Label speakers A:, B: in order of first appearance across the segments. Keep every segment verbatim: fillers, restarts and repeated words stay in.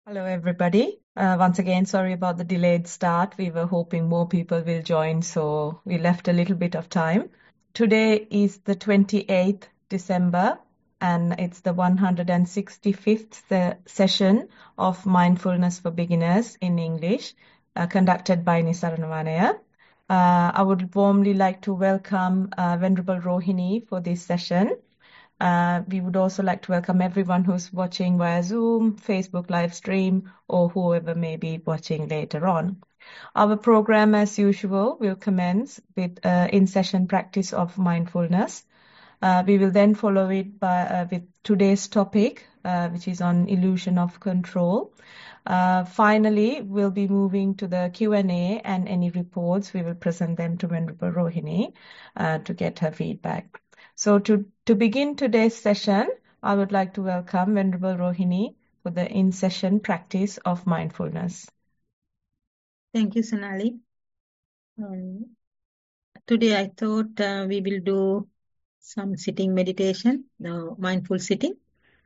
A: Hello, everybody. Uh, once again, sorry about the delayed start. We were hoping more people will join, so we left a little bit of time. Today is the twenty-eighth December, and it's the one hundred sixty-fifth se- session of Mindfulness for Beginners in English, uh, conducted by Nisaranavanaya. Uh, I would warmly like to welcome uh, Venerable Rohini for this session. Uh, we would also like to welcome everyone who's watching via Zoom, Facebook live stream, or whoever may be watching later on. Our program, as usual, will commence with uh, in-session practice of mindfulness. Uh, we will then follow it by, uh, with today's topic, uh, which is on illusion of control. Uh, finally, we'll be moving to the Q and A, and any reports, we will present them to Venerable Rohini uh, to get her feedback. So to, to begin today's session, I would like to welcome Venerable Rohini for the in-session practice of mindfulness.
B: Thank you, Sonali. Um, today I thought uh, we will do some sitting meditation, no, mindful sitting.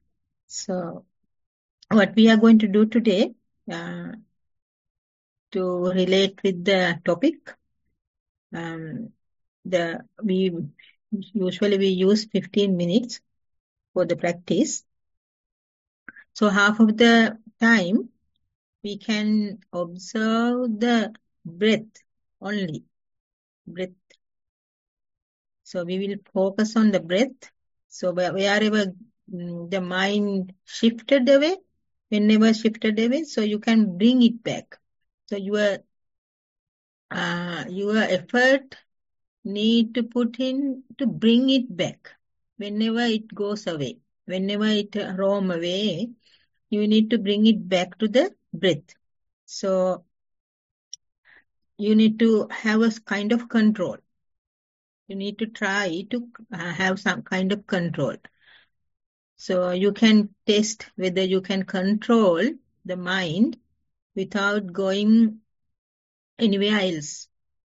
B: So what we are going to do today uh, to relate with the topic, um, the we usually we use fifteen minutes for the practice. So half of the time we can observe the breath only, breath. So we will focus on the breath. So wherever mm, the mind shifted away, whenever shifted away, so you can bring it back. So your uh, your effort need to put in to bring it back. Whenever it goes away, whenever it roam away, you need to bring it back to the breath. So you need to have a kind of control. You need to try to uh, have some kind of control. So you can test whether you can control the mind without going anywhere else.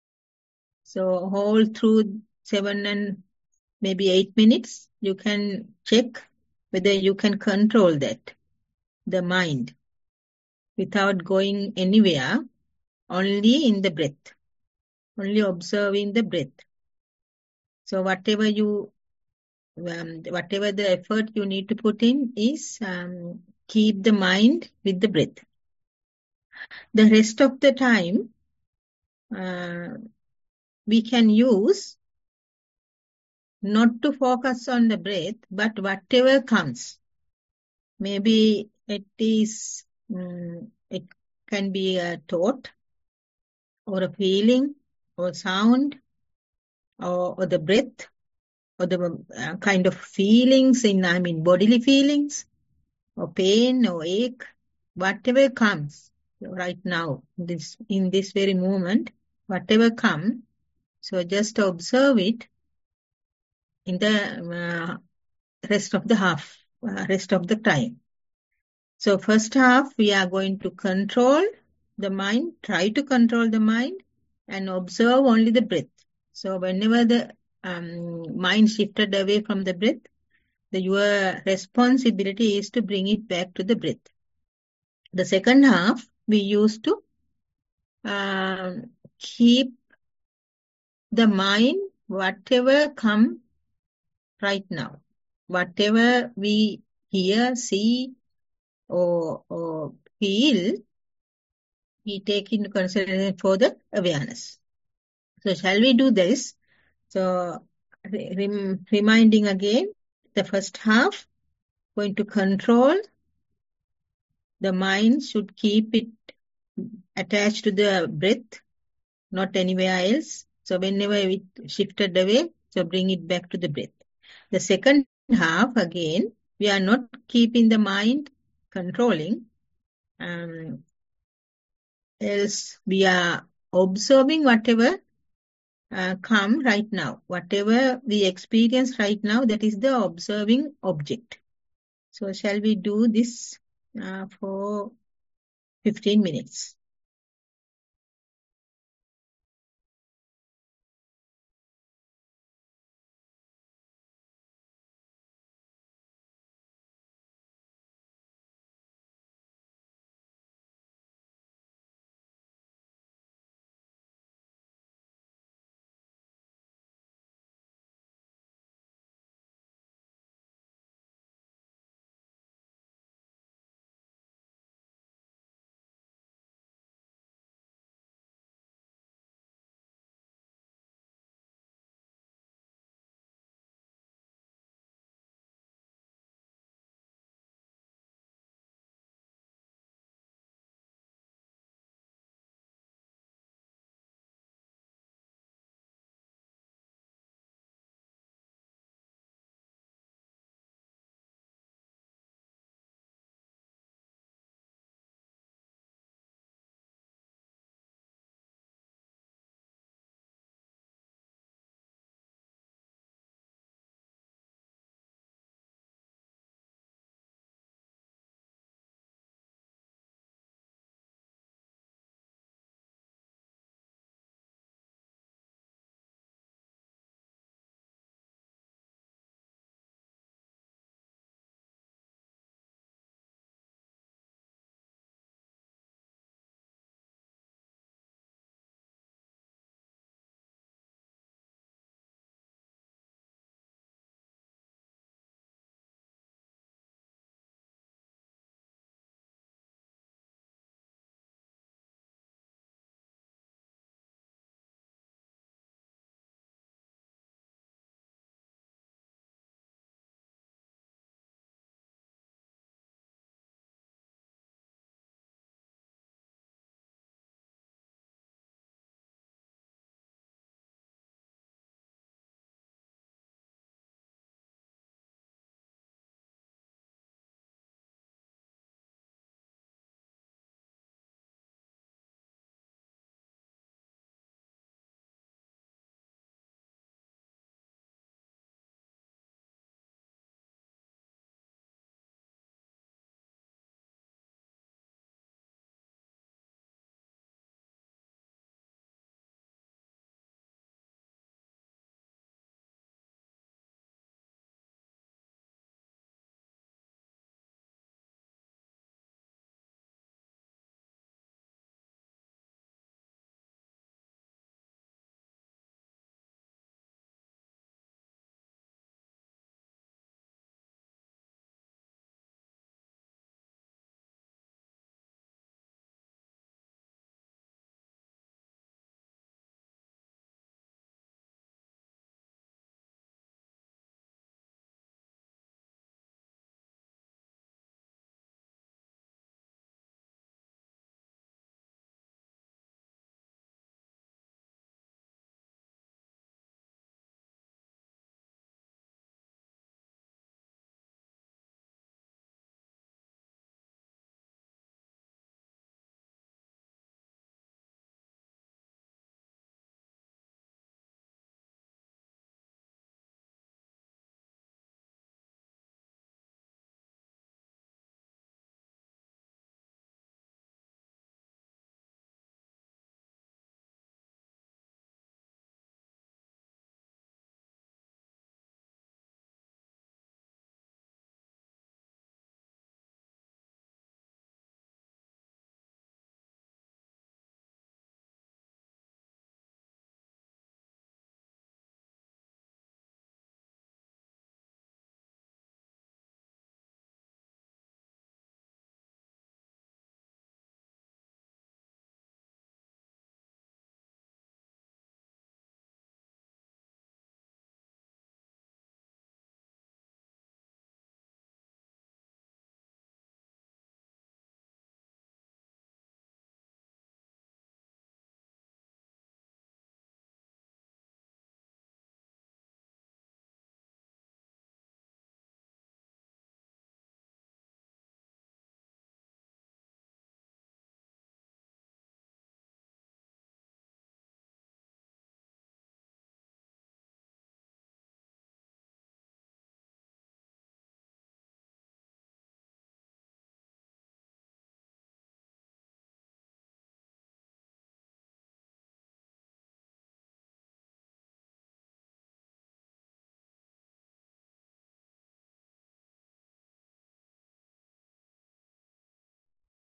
B: So whole through seven and maybe eight minutes, you can check whether you can control that, the mind, without going anywhere, only in the breath, only observing the breath. So whatever you, um, whatever the effort you need to put in is um, keep the mind with the breath. The rest of the time, uh, we can use not to focus on the breath, but whatever comes. Maybe it is, um, it can be a thought or a feeling or sound or, or the breath or the uh, kind of feelings in, I mean, bodily feelings or pain or ache, whatever comes right now, this in this very moment, whatever comes, so just observe it in the uh, rest of the half, uh, rest of the time. So first half, we are going to control the mind, try to control the mind and observe only the breath. So whenever the um, mind shifted away from the breath, the, your responsibility is to bring it back to the breath. The second half, we used to um, keep the mind, whatever come right now, whatever we hear, see, or, or feel, we take into consideration for the awareness. So shall we do this? So rem reminding again, the first half, going to control, the mind should keep it attached to the breath, not anywhere else. So whenever it shifted away, so bring it back to the breath. The second half, again, we are not keeping the mind controlling, um, else we are observing whatever uh, come right now. Whatever we experience right now, that is the observing object. So shall we do this uh, for fifteen minutes?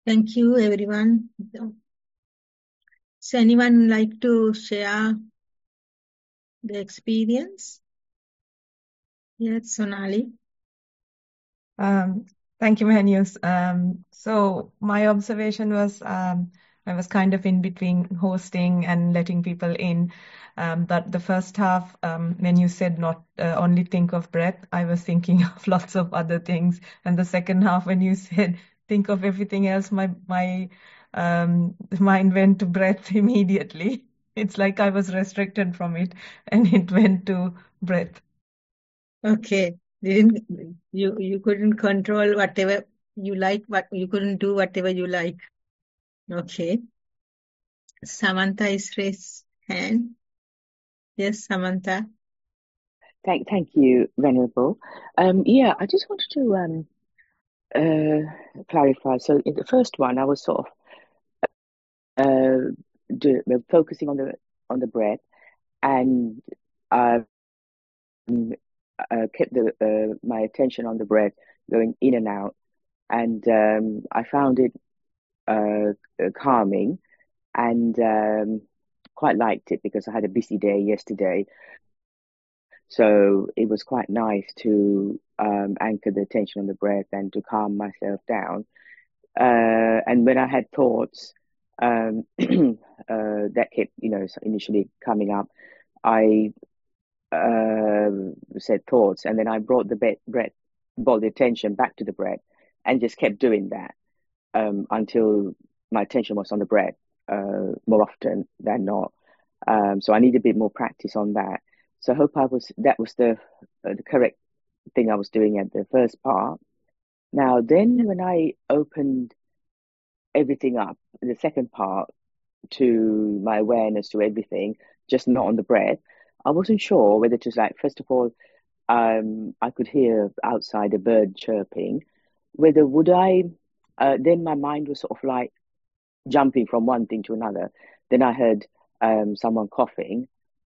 B: Thank you, everyone. So, anyone like to share the experience? Yes, Sonali.
A: Um, thank you, Manius. Um, so my observation was um, I was kind of in between hosting and letting people in. Um, but the first half, um, when you said not uh, only think of breath, I was thinking of lots of other things. And the second half, when you said think of everything else, my my um, mind went to breath immediately. It's like I was restricted from it, and it went to breath.
B: Okay. Didn't you you couldn't control whatever you like, what you couldn't do whatever you like. Okay. Samantha is raised hand. Yes, Samantha.
C: Thank, thank you, Venerable. Um, yeah, I just wanted to um, uh, clarify. So in the first one, I was sort of uh, do, uh, focusing on the on the breath, and I um, uh, kept the uh, my attention on the breath, going in and out, and um, I found it uh, uh, calming, and um, quite liked it because I had a busy day yesterday. So it was quite nice to um, anchor the attention on the breath and to calm myself down. Uh, and when I had thoughts um, uh, that kept, you know, initially coming up, I uh, said thoughts, and then I brought the be- breath, brought the attention back to the breath, and just kept doing that um, until my attention was on the breath uh, more often than not. Um, so I need a bit more practice on that. So I hope I was that was the uh, the correct thing I was doing at the first part. Now then, when I opened everything up, the second part, to my awareness to everything, just not on the breath, I wasn't sure whether to like first of all, um, I could hear outside a bird chirping. Whether would I? Uh, then my mind was sort of like jumping from one thing to another. Then I heard um, someone coughing.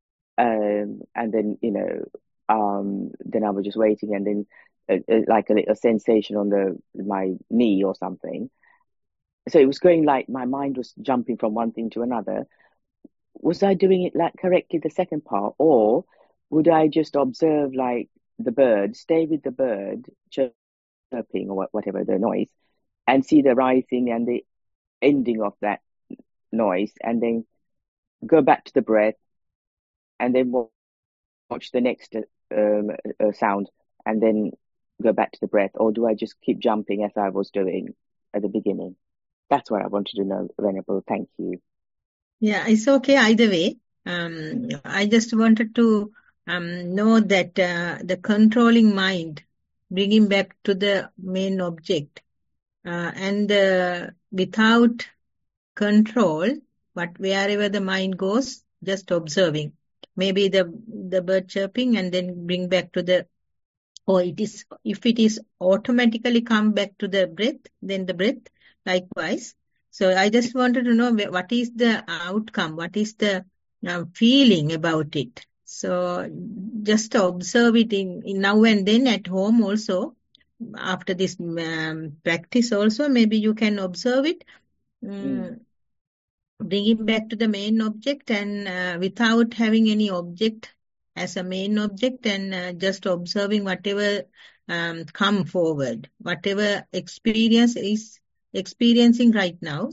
C: Um, and then, you know, um, then I was just waiting, and then uh, uh, like a, a sensation on the my knee or something. So it was going like my mind was jumping from one thing to another. Was I doing it like correctly the second part, or would I just observe like the bird, stay with the bird chirping or whatever the noise, and see the rising and the ending of that noise, and then go back to the breath, and then watch the next um, uh, sound, and then go back to the breath, or do I just keep jumping as I was doing at the beginning? That's what I wanted to know, Venerable. Thank you.
B: Yeah, it's okay either way. Um, I just wanted to um, know that uh, the controlling mind, bringing back to the main object, uh, and uh, without control, but wherever the mind goes, just observing. Maybe the the bird chirping, and then bring back to the, or it is, if it is automatically come back to the breath, then the breath likewise. So I just wanted to know what is the outcome, what is the uh, feeling about it. So just observe it in, in now and then at home also. After this um, practice also, maybe you can observe it. Um,
C: Mm.
B: Bring it back to the main object, and uh, without having any object as a main object, and uh, just observing whatever um, come forward, whatever experience is experiencing right now.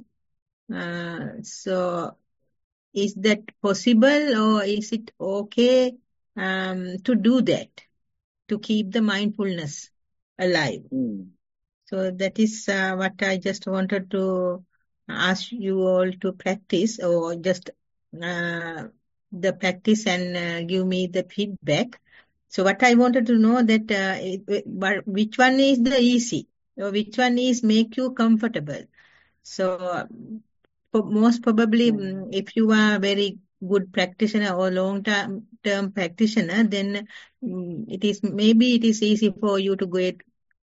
B: Uh, so is that possible, or is it okay um, to do that, to keep the mindfulness alive?
C: Mm.
B: So that is uh, what I just wanted to ask you all to practice, or just uh, the practice and uh, give me the feedback. So what I wanted to know that uh, it, but which one is the easy, or which one is make you comfortable. So uh, most probably,
C: Mm.
B: mm, if you are a very good practitioner or long term term practitioner, then mm, it is maybe it is easy for you to go it,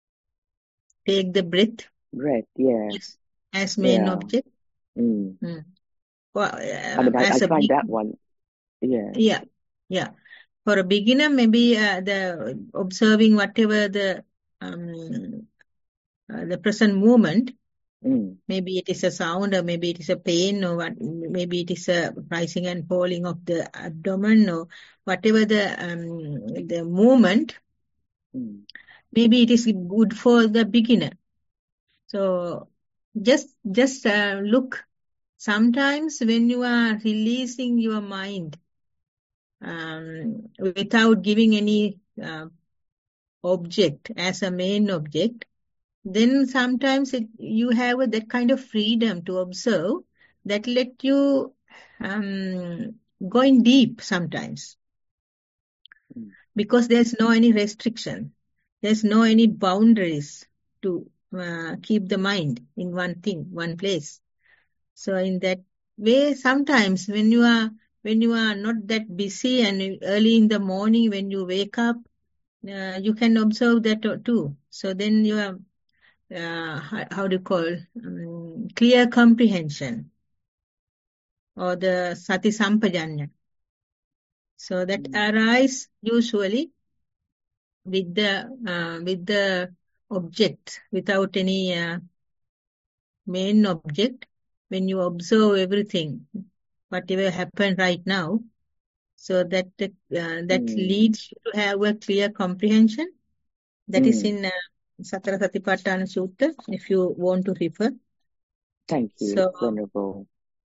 B: take the breath
C: Breath, yeah,
B: as, as main
C: yeah.
B: object.
C: Mm.
B: Mm. Well,
C: I
B: uh,
C: mean, I, I
B: as a
C: find
B: big,
C: that one, yeah.
B: yeah, yeah. For a beginner, maybe uh, the observing whatever the um, uh, the present moment,
C: Mm.
B: Maybe it is a sound, or maybe it is a pain, or what, maybe it is a rising and falling of the abdomen, or whatever the um, the movement.
C: Mm.
B: Maybe it is good for the beginner. So just just uh, look. Sometimes when you are releasing your mind um, without giving any uh, object as a main object, then sometimes it, you have a, that kind of freedom to observe that let you um, go in deep sometimes,
C: Mm.
B: because there's no any restriction, there's no any boundaries to uh, keep the mind in one thing, one place. So in that way, sometimes when you are when you are not that busy and early in the morning when you wake up, uh, you can observe that too. So then you are uh, how, how do you call um, clear comprehension, or the sati sampajanya. So that
C: Mm.
B: arise usually with the uh, with the object, without any uh, main object. When you observe everything, whatever happened right now, so that uh, that
C: Mm.
B: leads you to have a clear comprehension. That is
C: Mm.
B: in uh, Satara Satipatthana Sutta, if you want to refer.
C: Thank you,
B: So
C: Venerable.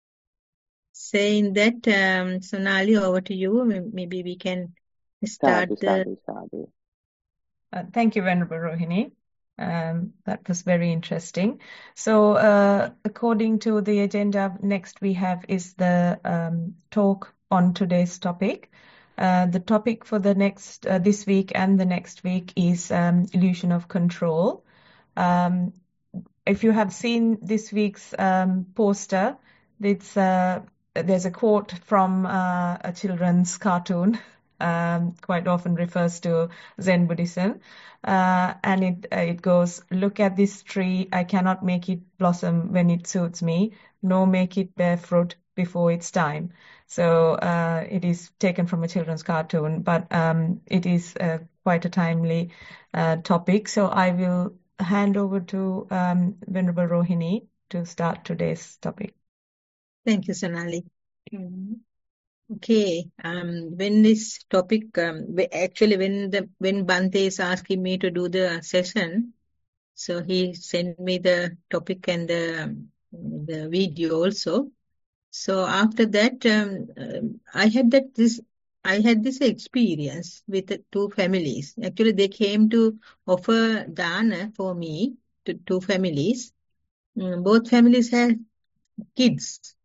B: saying that, um, Sonali, over to you. M- Maybe we can start
C: Sadhu,
B: the.
C: sadhu, sadhu.
A: Uh, thank you, Venerable Rohini. Um, that was very interesting. So, uh, according to the agenda, next we have is the um, talk on today's topic. Uh, the topic for the next uh, this week and the next week is um, illusion of control. Um, if you have seen this week's um, poster, it's uh, there's a quote from uh, a children's cartoon. Um, quite often refers to Zen Buddhism, uh, and it uh, it goes, "Look at this tree. I cannot make it blossom when it suits me, nor make it bear fruit before its time." So uh, it is taken from a children's cartoon, but um, it is uh, quite a timely uh, topic. So I will hand over to um, Venerable Rohini to start today's topic.
B: Thank you, Sonali. Mm. Okay. Um, when this topic, um, wh- actually, when the when Bante is asking me to do the session, so he sent me the topic and the um, the video also. So after that, um, um, I had that this I had this experience with the two families. Actually, they came to offer dana for me to two families. Mm, both families had kids.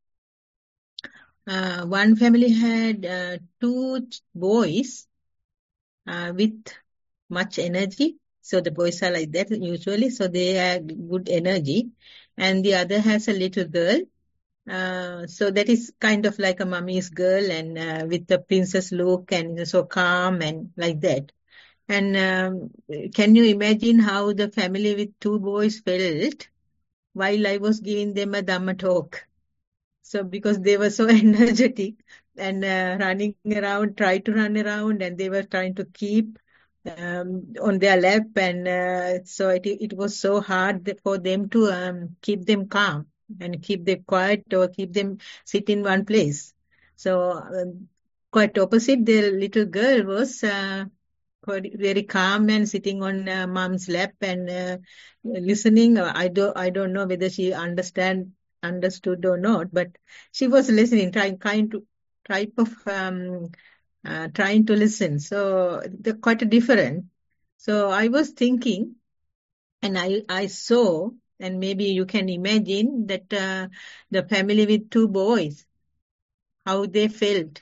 B: Uh, one family had uh, two ch- boys uh, with much energy. So the boys are like that usually. So they had good energy. And the other has a little girl. Uh, so that is kind of like a mummy's girl, and uh, with the princess look, and so calm and like that. And um, can you imagine how the family with two boys felt while I was giving them a Dhamma talk? So because they were so energetic and uh, running around, try to run around, and they were trying to keep um, on their lap, and uh, so it it was so hard for them to um, keep them calm and keep them quiet, or keep them sit in one place. So um, quite opposite, the little girl was uh, quite very calm and sitting on uh, mom's lap and uh, listening. I don't I don't know whether she understand understood or not, but she was listening, trying kind to type of um, uh, trying to listen. So they're quite different. So I was thinking, and I I saw, and maybe you can imagine that uh, the family with two boys, how they felt.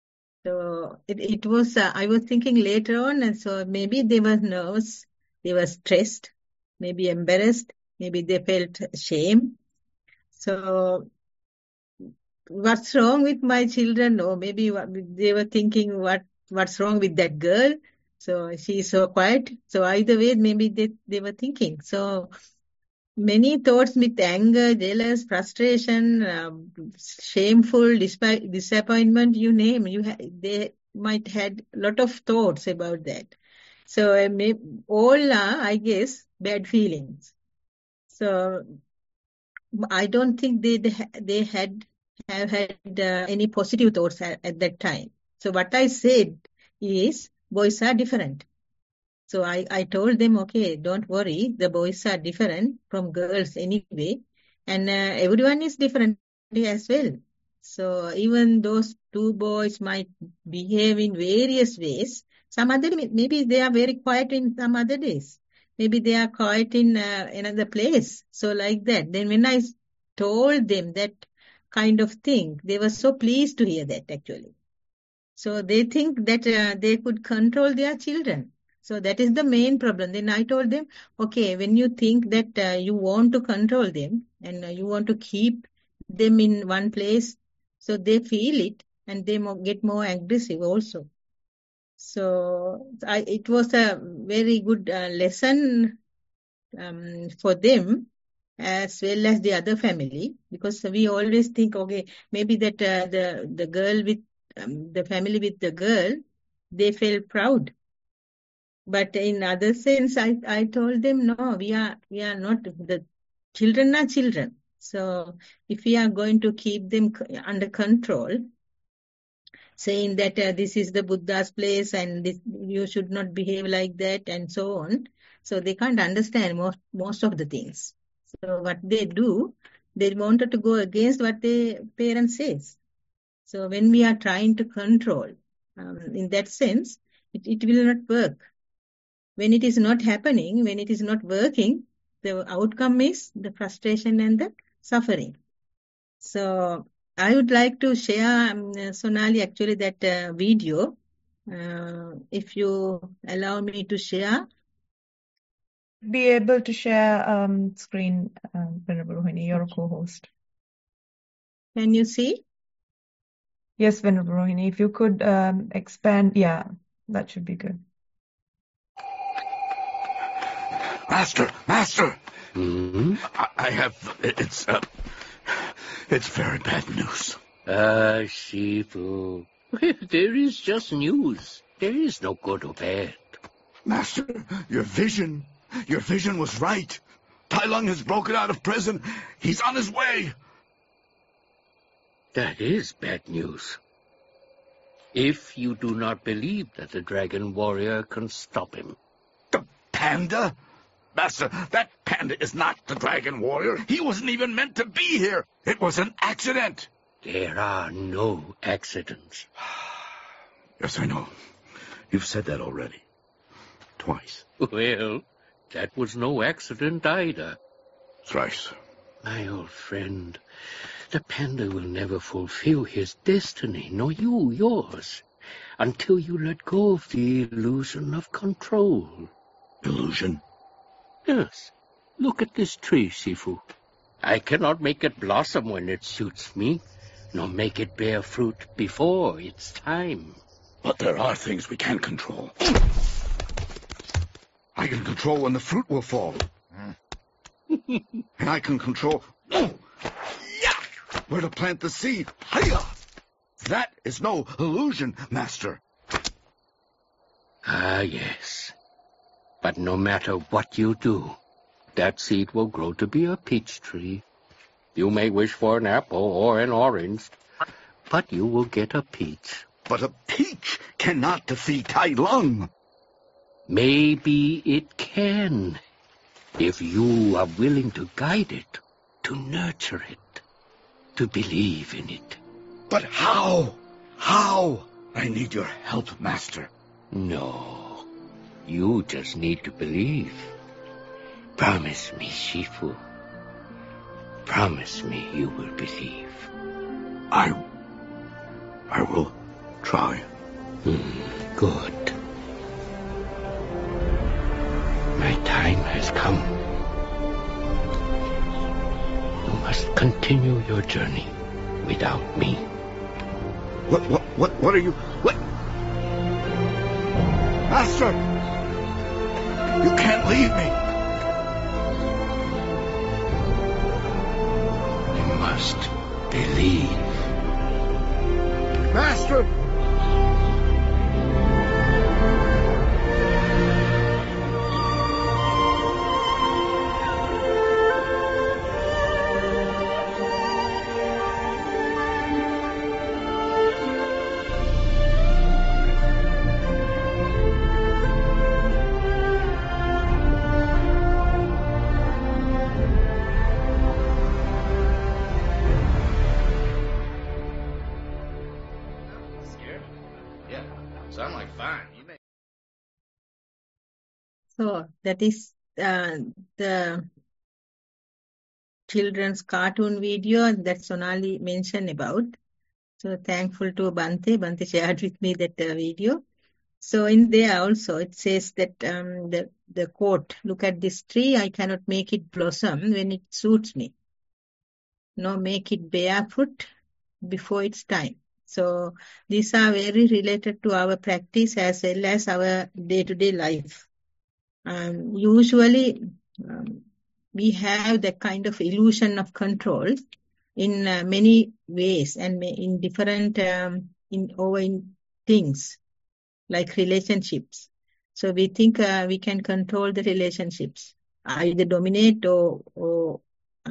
B: So it it was uh, I was thinking later on, and so maybe they were nervous, they were stressed, maybe embarrassed, maybe they felt shame. So what's wrong with my children? Or maybe what, they were thinking, what what's wrong with that girl? So she's so quiet. So either way, maybe they, they were thinking. So many thoughts with anger, jealous, frustration, um, shameful, dispi- disappointment, you name. You ha- they might had a lot of thoughts about that. So uh, may- all are, I guess, bad feelings. So I don't think they they, ha- they had have had uh, any positive thoughts at, at that time. So what I said is boys are different. So I, I told them, okay, don't worry, the boys are different from girls anyway, and uh, everyone is different as well. So even those two boys might behave in various ways. Some other, maybe they are very quiet in some other days. Maybe they are quiet in uh, another place. So like that. Then when I told them that kind of thing, they were so pleased to hear that actually. So they think that uh, they could control their children. So that is the main problem. Then I told them, okay, when you think that uh, you want to control them and uh, you want to keep them in one place, so they feel it and they mo- get more aggressive also. So I, it was a very good uh, lesson um, for them as well as the other family, because we always think, okay, maybe that uh, the the girl with um, the family with the girl, they felt proud. But in other sense, I, I told them, no, we are we are not, the children are children. So if we are going to keep them c- under control, saying that uh, this is the Buddha's place and this, you should not behave like that and so on, so they can't understand most most of the things. So what they do, they wanted to go against what their parents says. So when we are trying to control, um, in that sense, it, it will not work. When it is not happening, when it is not working, the outcome is the frustration and the suffering. So I would like to share, um, Sonali, actually that uh, video, uh, if you allow me to share.
A: Be able to share um, screen, um, Venerable Rohini, you're a co-host.
B: Can you see?
A: Yes, Venerable Rohini, if you could um, expand, yeah, that should be good.
D: Master, Master!
E: Hmm?
D: I, I have... It's, uh... It's very bad news.
E: Ah, Shifu. There is just news. There is no good or bad.
D: Master, your vision... Your vision was right. Tai Lung has broken out of prison. He's on his way.
E: That is bad news. If you do not believe that the Dragon Warrior can stop him.
D: The panda? Master, that panda is not the Dragon Warrior. He wasn't even meant to be here. It was an accident.
E: There are no accidents.
D: Yes, I know. You've said that already. Twice.
E: Well, that was no accident either.
D: Thrice.
E: My old friend, the panda will never fulfill his destiny, nor you yours, until you let go of the illusion of control.
D: Illusion?
E: Yes. Look at this tree, Shifu. I cannot make it blossom when it suits me, nor make it bear fruit before its time.
D: But there are things we can control. I can control when the fruit will fall. And I can control where to plant the seed. Hiya! That is no illusion, Master.
E: Ah, yes. But no matter what you do, that seed will grow to be a peach tree. You may wish for an apple or an orange, but you will get a peach.
D: But a peach cannot defeat Tai Lung.
E: Maybe it can, if you are willing to guide it, to nurture it, to believe in it.
D: But how? How? I need your help, Master.
E: No, you just need to believe. Promise me, Shifu. Promise me you will believe.
D: I... I will try.
E: Mm, good. My time has come. You must continue your journey without me.
D: What, what, what, what are you... What? Master! You can't leave me!
E: You must believe.
D: Master!
B: So that is uh, the children's cartoon video that Sonali mentioned about. So thankful to Bante. Bante shared with me that uh, video. So in there also it says that um, the, the quote, look at this tree, I cannot make it blossom when it suits me. No, make it barefoot before its time. So these are very related to our practice as well as our day-to-day life. Um, usually um, we have that kind of illusion of control in uh, many ways and in different um, in over in things like relationships. So we think uh, we can control the relationships, either dominate or, or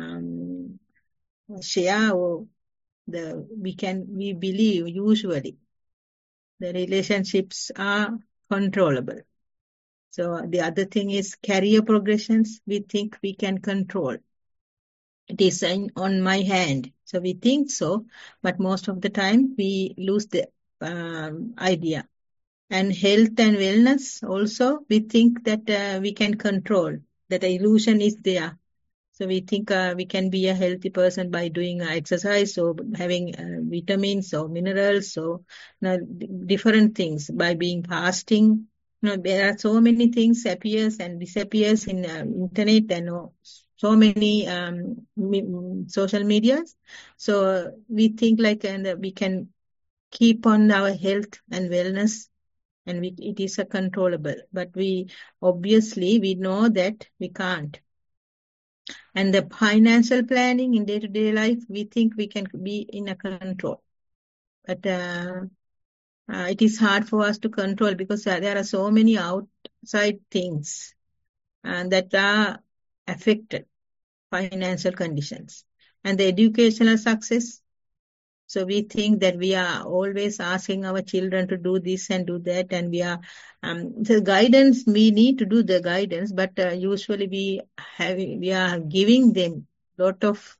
B: um, share, or the we can we believe usually the relationships are controllable. So the other thing is career progressions. We think we can control. It is in, on my hand. So we think so, but most of the time we lose the um, idea. And health and wellness also, we think that uh, we can control, that the illusion is there. So we think uh, we can be a healthy person by doing uh, exercise or having uh, vitamins or minerals or you know, different things, by being fasting. You know, there are so many things appears and disappears in uh, internet and uh, so many um, me- social medias. So we think like and uh, we can keep on our health and wellness, and we, it is a controllable. But we obviously we know that we can't. And the financial planning in day-to-day life, we think we can be in a control. But uh, uh, it is hard for us to control because uh, there are so many outside things uh, that are affected, financial conditions. And the educational success. So we think that we are always asking our children to do this and do that, and we are um, the guidance. We need to do the guidance, but uh, usually we have we are giving them lot of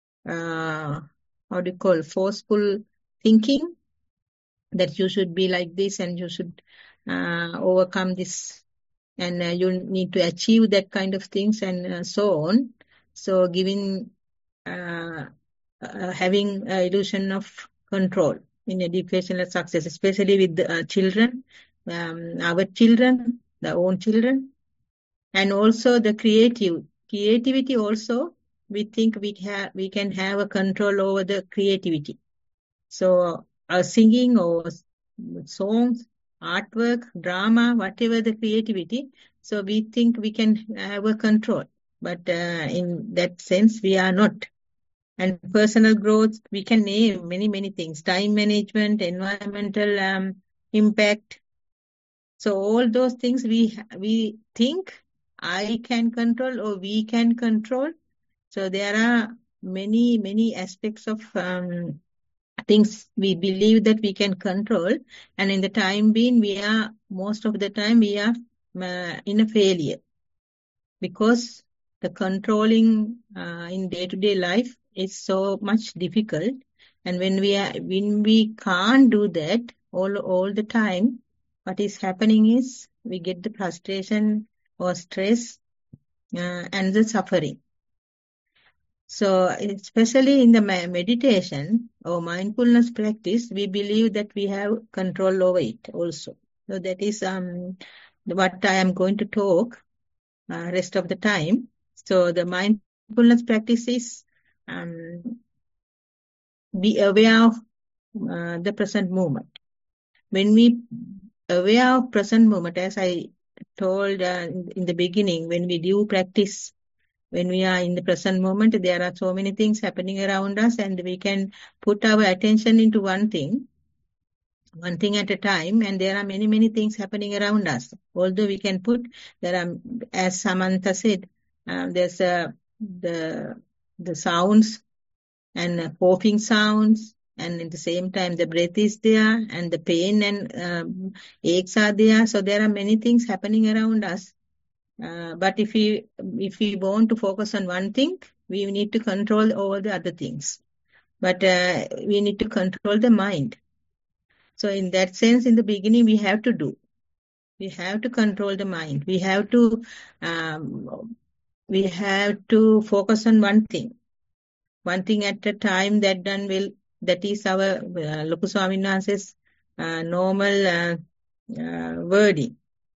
B: uh, how do you call forceful thinking that you should be like this and you should uh, overcome this, and uh, you need to achieve that kind of things and uh, so on. So giving. Uh, Uh, having an illusion of control in educational success, especially with the, uh, children, um, our children, the own children, and also the creative creativity. Also, we think we have we can have a control over the creativity. So, uh, singing or songs, artwork, drama, whatever the creativity. So we think we can have a control, but uh, in that sense, we are not. And personal growth, we can name many, many things. Time management, environmental um, impact. So all those things we we think I can control or we can control. So there are many, many aspects of um, things we believe that we can control. And in the time being, we are, most of the time, we are uh, in a failure. Because the controlling uh, in day-to-day life is so much difficult, and when we are when we can't do that all all the time, what is happening is we get the frustration or stress uh, and the suffering. So especially in the meditation or mindfulness practice, we believe that we have control over it also. So that is um what I am going to talk uh, rest of the time. So the mindfulness practice is um, be aware of uh, the present moment. When we aware of present moment, as I told uh, in the beginning, when we do practice, when we are in the present moment, there are so many things happening around us, and we can put our attention into one thing, one thing at a time, and there are many, many things happening around us. Although we can put, there are, as Samantha said, um, there's a, the the sounds and uh, coughing sounds, and at the same time the breath is there, and the pain and um, aches are there. So there are many things happening around us. Uh, but if we if we want to focus on one thing, we need to control all the other things. But uh, we need to control the mind. So in that sense, in the beginning, we have to do. We have to control the mind. We have to, um, we have to focus on one thing. One thing at a time. That done will, that is our uh, Loku Swamin Wahanse's uh, normal uh, uh, wording.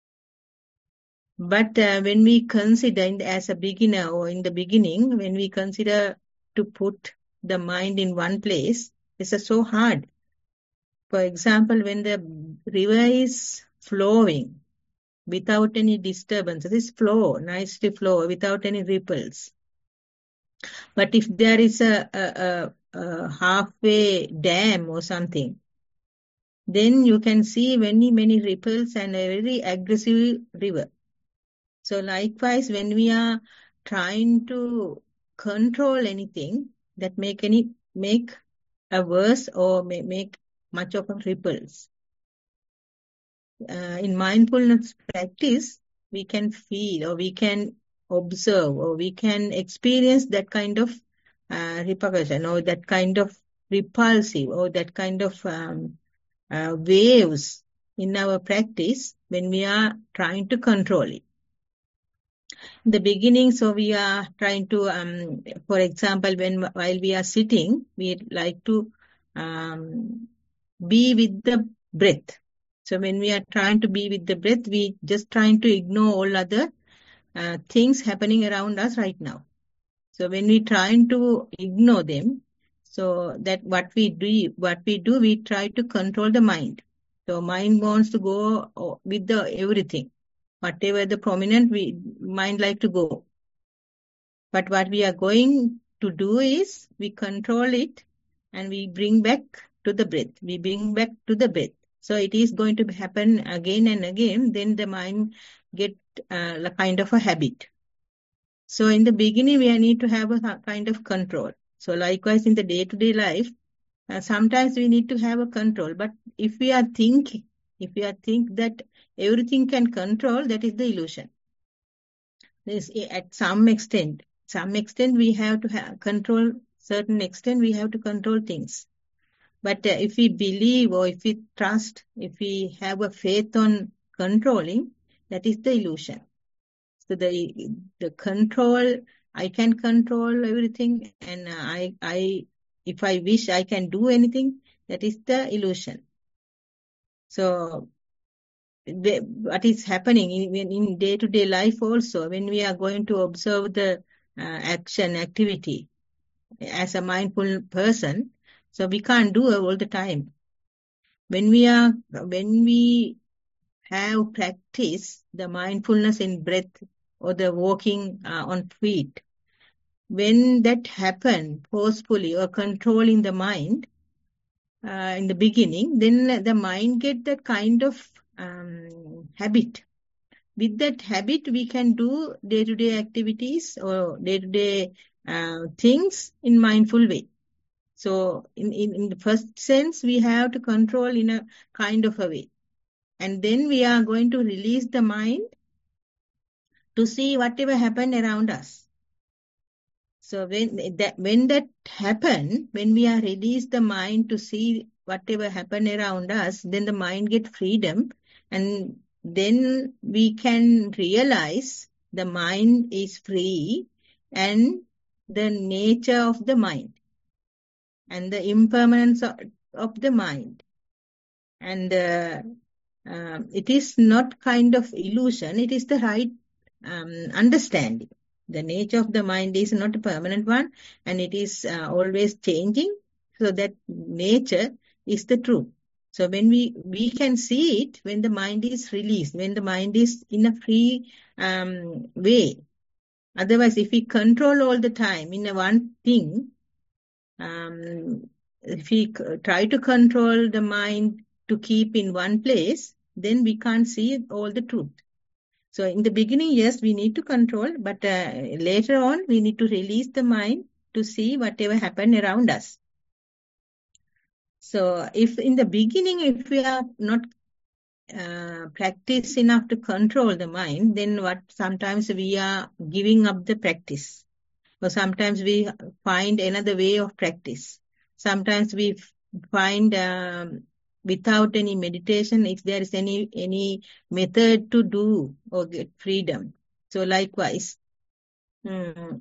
B: But uh, when we consider in, as a beginner or in the beginning, when we consider to put the mind in one place, it's uh, so hard. For example, when the river is flowing without any disturbance, this flow, nicely flow without any ripples. But if there is a, a, a, a halfway dam or something, then you can see many, many ripples and a very aggressive river. So likewise, when we are trying to control anything that make any make a worse or may make much of a ripples. Uh, in mindfulness practice, we can feel or we can observe or we can experience that kind of uh, repercussion or that kind of repulsive or that kind of um, uh, waves in our practice when we are trying to control it. In the beginning, so we are trying to, um, for example, when while we are sitting, we like to um, be with the breath. So when we are trying to be with the breath, we just trying to ignore all other uh, things happening around us right now. So when we trying to ignore them, so that what we do, what we do, we try to control the mind. So mind wants to go with the everything. Whatever the prominent, we mind like to go. But what we are going to do is we control it and we bring back to the breath. We bring back to the breath. So it is going to happen again and again. Then the mind get uh, a kind of a habit. So in the beginning, we need to have a kind of control. So likewise in the day-to-day life, uh, sometimes we need to have a control. But if we are thinking, if we are think that everything can control, that is the illusion. This, at some extent, some extent we have to have control, certain extent we have to control things. But uh, if we believe or if we trust, if we have a faith on controlling, that is the illusion. So the the control, I can control everything, and I I if I wish I can do anything, that is the illusion. So what is happening in, in day-to-day life also, when we are going to observe the uh, action, activity as a mindful person, so we can't do it all the time. When we are, when we have practice the mindfulness in breath or the walking uh, on feet, when that happen forcefully or controlling the mind uh, in the beginning, then the mind get that kind of um, habit. With that habit, we can do day-to-day activities or day-to-day uh, things in mindful way. So in, in, in the first sense, we have to control in a kind of a way. And then we are going to release the mind to see whatever happened around us. So when that, when that happen, when we are release the mind to see whatever happened around us, then the mind get freedom, and then we can realize the mind is free and the nature of the mind and the impermanence of, of the mind. And uh, uh, it is not kind of illusion, it is the right um, understanding. The nature of the mind is not a permanent one, and it is uh, always changing. So that nature is the truth. So when we, we can see it when the mind is released, when the mind is in a free um, way. Otherwise, if we control all the time in a one thing, um, if we try to control the mind to keep in one place, then we can't see all the truth. So in the beginning, yes, we need to control, but uh, later on, we need to release the mind to see whatever happened around us. So if in the beginning, if we are not uh, practice enough to control the mind, then what sometimes we are giving up the practice. Or sometimes we find another way of practice. Sometimes we find um, without any meditation, if there is any, any method to do or get freedom. So likewise, um,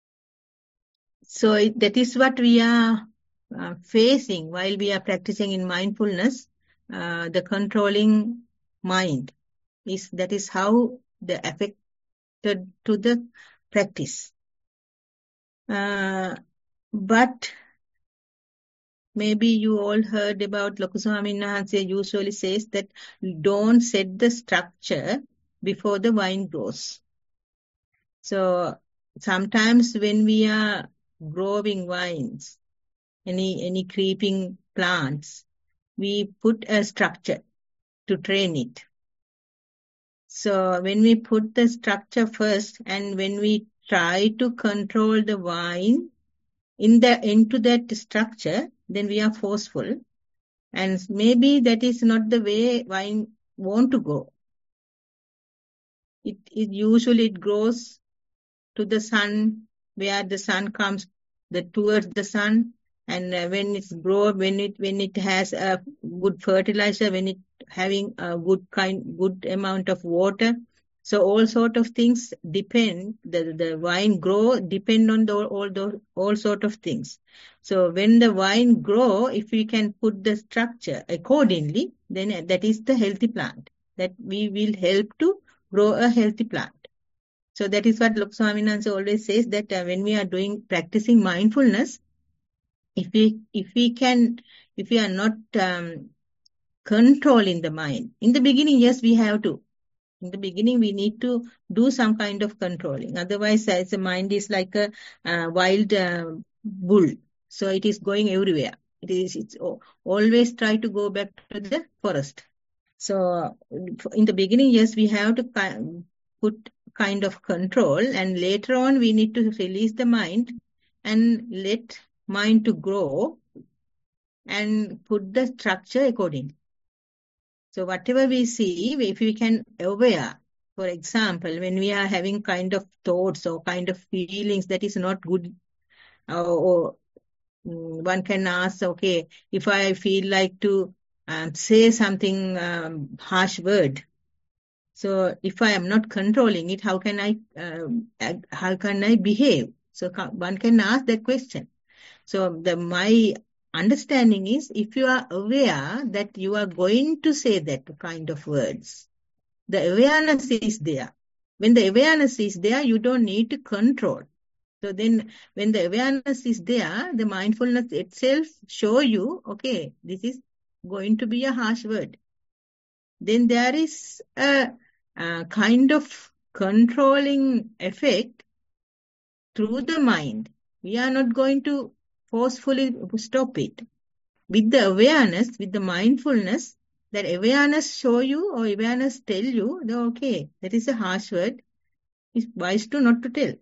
B: so it, that is what we are uh, facing while we are practicing in mindfulness, uh, the controlling mind. Is that is how the affected to the practice. Uh, but maybe you all heard about Loku Swamin Wahanse usually says that don't set the structure before the vine grows. So sometimes when we are growing vines, any any creeping plants, we put a structure to train it. So when we put the structure first, and when we try to control the vine in the into that structure, then we are forceful, and maybe that is not the way vine want to go. It it usually it grows to the sun, where the sun comes the towards the sun, and uh, when it's grow when it when it has a good fertilizer, when it having a good kind good amount of water. So all sort of things depend, the, the vine grow depend on the, all those all sort of things. So when the vine grow, if we can put the structure accordingly, then that is the healthy plant, that we will help to grow a healthy plant. So that is what Loku Swamin Wahanse always says, that uh, when we are doing practicing mindfulness, if we if we can if we are not um, controlling the mind in the beginning, yes, we have to. In the beginning, we need to do some kind of controlling. Otherwise, as the mind is like a uh, wild uh, bull, so it is going everywhere. It is it's always try to go back to the forest. So in the beginning, yes, we have to put kind of control, and later on we need to release the mind and let mind to grow and put the structure accordingly. So whatever we see, if we can aware, for example, when we are having kind of thoughts or kind of feelings that is not good, uh, or um, one can ask, okay, if I feel like to um, say something um, harsh word, so if I am not controlling it, how can I uh, how can I behave? So one can ask that question. So the my understanding is, if you are aware that you are going to say that kind of words, the awareness is there. When the awareness is there, you don't need to control. So then when the awareness is there, the mindfulness itself show you, okay, this is going to be a harsh word. Then there is a, a kind of controlling effect through the mind. We are not going to forcefully stop it. With the awareness, with the mindfulness, that awareness show you or awareness tell you that, okay, that is a harsh word. It's wise to not to tell.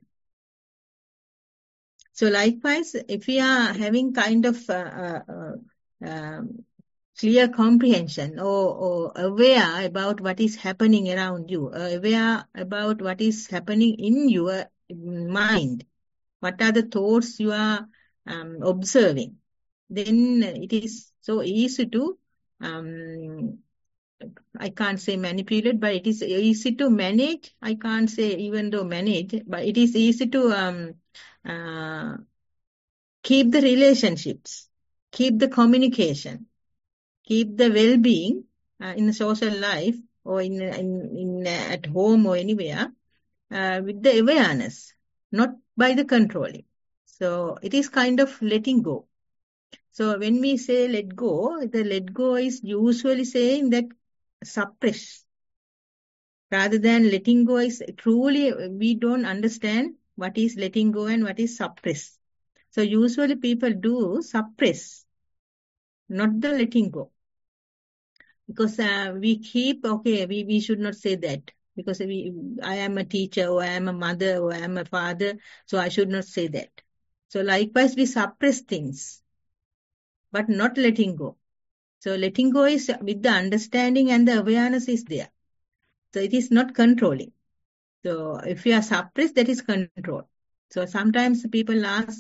B: So likewise, if we are having kind of uh, uh, uh, clear comprehension or, or aware about what is happening around you, uh, aware about what is happening in your mind, what are the thoughts you are um, observing, then it is so easy to, um, I can't say manipulate, but it is easy to manage. I can't say even though manage, but it is easy to um, uh, keep the relationships, keep the communication, keep the well-being uh, in the social life or in, in, in uh, at home or anywhere uh, with the awareness, not by the controlling. So it is kind of letting go. So when we say let go, the let go is usually saying that suppress. Rather than letting go is truly, we don't understand what is letting go and what is suppress. So usually people do suppress, not the letting go. Because uh, we keep, okay, we, we should not say that. Because we, I am a teacher or I am a mother or I am a father, so I should not say that. So likewise, we suppress things, but not letting go. So letting go is with the understanding and the awareness is there. So it is not controlling. So if you are suppressed, that is control. So sometimes people ask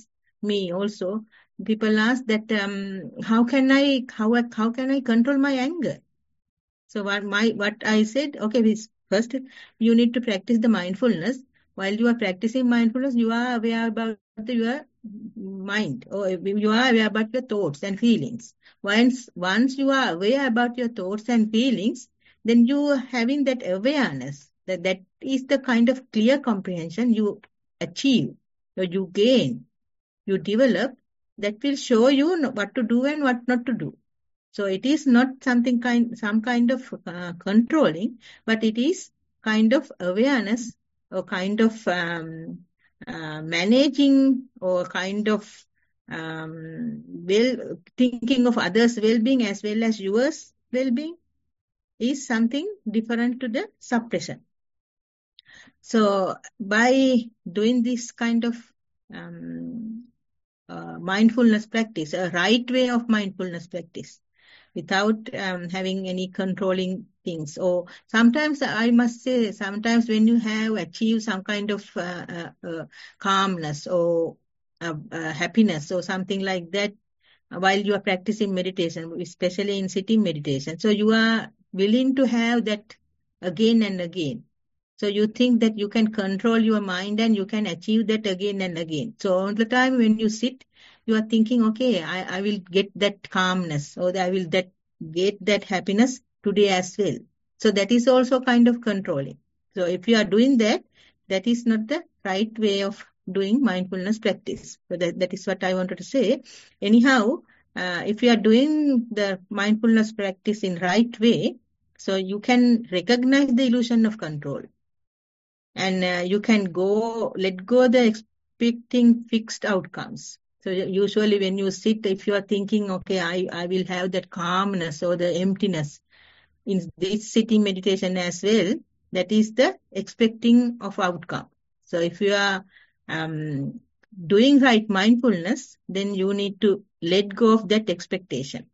B: me also, people ask that um, how can I how I- how can I control my anger? So what my what I said, okay, we- first you need to practice the mindfulness. While you are practicing mindfulness, you are aware about the, your mind, or you are aware about your thoughts and feelings. Once once you are aware about your thoughts and feelings, then you are having that awareness. That that is the kind of clear comprehension you achieve, or you gain, you develop. That will show you what to do and what not to do. So it is not something kind, some kind of uh, controlling, but it is kind of awareness, or kind of um, uh, managing, or kind of um, well thinking of others' well-being as well as yours well-being, is something different to the suppression. So by doing this kind of um, uh, mindfulness practice, a right way of mindfulness practice, without um, having any controlling things. Or sometimes, I must say, sometimes when you have achieved some kind of uh, uh, uh, calmness, or uh, uh, happiness, or something like that, while you are practicing meditation, especially in sitting meditation, so you are willing to have that again and again. So you think that you can control your mind and you can achieve that again and again. So all the time when you sit, you are thinking, okay, I, I will get that calmness, or I will that get that happiness today as well. So that is also kind of controlling. So if you are doing that, that is not the right way of doing mindfulness practice. So that, that is what I wanted to say. Anyhow, uh, if you are doing the mindfulness practice in right way, so you can recognize the illusion of control. And uh, you can go, let go the expecting fixed outcomes. So usually when you sit, if you are thinking, okay, I, I will have that calmness or the emptiness in this sitting meditation as well, that is the expecting of outcome. So if you are um, doing right mindfulness, then you need to let go of that expectation.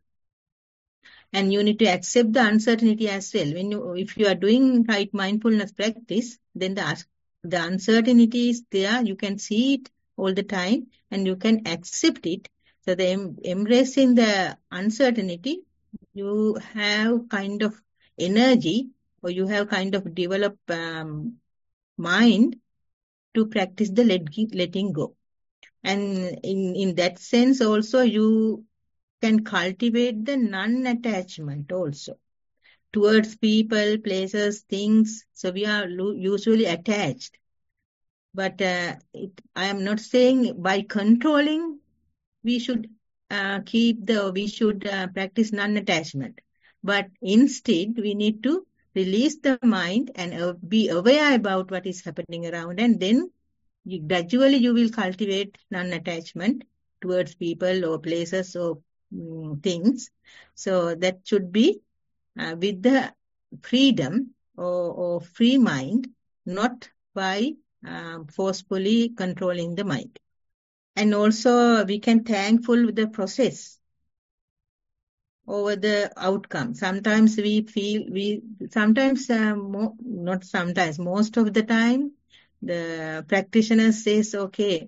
B: And you need to accept the uncertainty as well. When you, if you are doing right mindfulness practice, then the, the uncertainty is there. You can see it all the time and you can accept it. So the em, embracing the uncertainty, you have kind of energy, or you have kind of developed um, mind to practice the let, letting go. And in, in that sense also, you can cultivate the non-attachment also towards people, places, things. So we are usually attached. But uh, it, I am not saying by controlling, we should uh, keep the, we should uh, practice non-attachment. But instead, we need to release the mind and uh, be aware about what is happening around. And then you, gradually you will cultivate non-attachment towards people or places or um, things. So that should be uh, with the freedom or, or free mind, not by uh, forcefully controlling the mind. And also we can thankful with the process over the outcome. Sometimes we feel, we sometimes, uh, mo not sometimes, most of the time, the practitioner says, okay,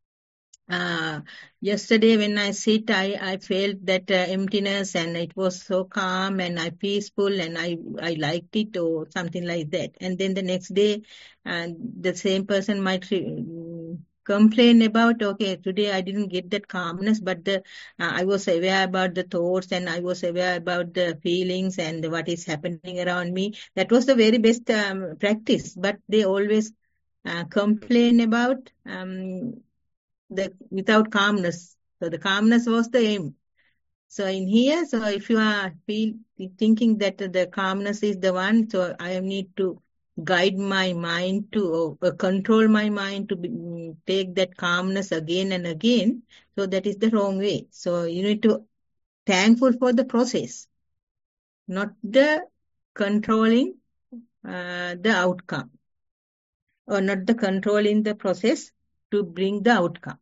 B: Uh, yesterday when I sit, I, I felt that uh, emptiness and it was so calm and I peaceful and I, I liked it or something like that. And then the next day, uh, the same person might re- complain about, okay, today I didn't get that calmness, but the, uh, I was aware about the thoughts and I was aware about the feelings and what is happening around me. That was the very best um, practice, but they always uh, complain about um, the without calmness. So the calmness was the aim. So in here, so if you are feel thinking that the calmness is the one, so I need to guide my mind to uh, control my mind to be, take that calmness again and again. So that is the wrong way. So you need to thankful for the process, not the controlling uh, the outcome, or not the controlling the process to bring the outcome.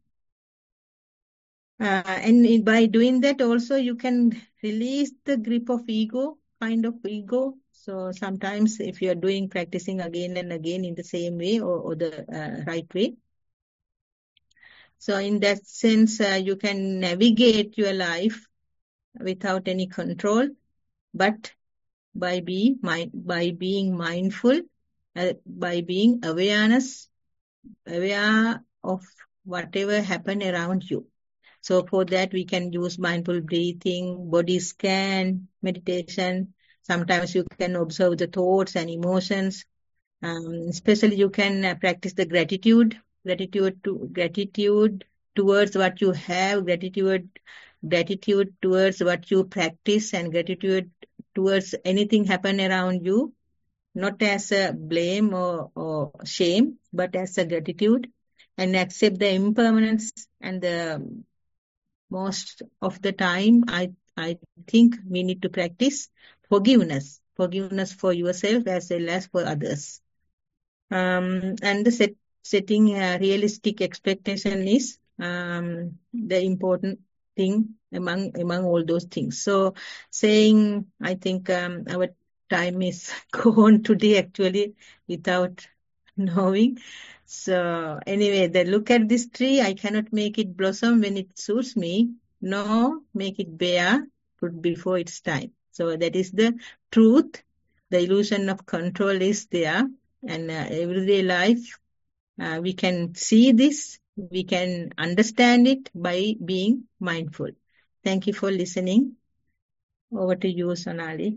B: Uh, and by doing that also you can release the grip of ego, kind of ego. So sometimes if you are doing practicing again and again in the same way or, or the uh, right way, So in that sense, uh, you can navigate your life without any control, but by being mind, by being mindful, uh, by being awareness, aware of whatever happen around you. So for that, we can use mindful breathing, body scan, meditation. Sometimes you can observe the thoughts and emotions. Um, especially you can uh, practice the gratitude, gratitude to gratitude towards what you have, gratitude, gratitude towards what you practice, and gratitude towards anything happen around you, not as a blame or, or shame, but as a gratitude, and accept the impermanence. And the most of the time, I I think we need to practice forgiveness, forgiveness for yourself as well as for others. Um, and the set, setting a realistic expectation is um, the important thing among among all those things. So saying, I think um, our time is gone today actually without knowing. So anyway, the look at this tree, I cannot make it blossom when it suits me, nor make it bear fruit before its time. So that is the truth. The illusion of control is there. And uh, everyday life, uh, we can see this, we can understand it by being mindful. Thank you for listening. Over to you, Sonali.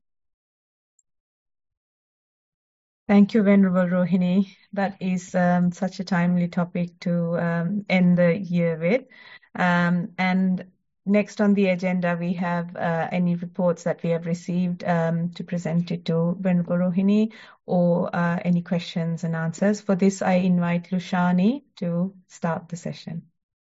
A: Thank you, Venerable Rohini. That is um, such a timely topic to um, end the year with. Um, and next on the agenda, we have uh, any reports that we have received um, to present it to Venerable Rohini, or uh, any questions and answers. For this, I invite Lushani to start the session.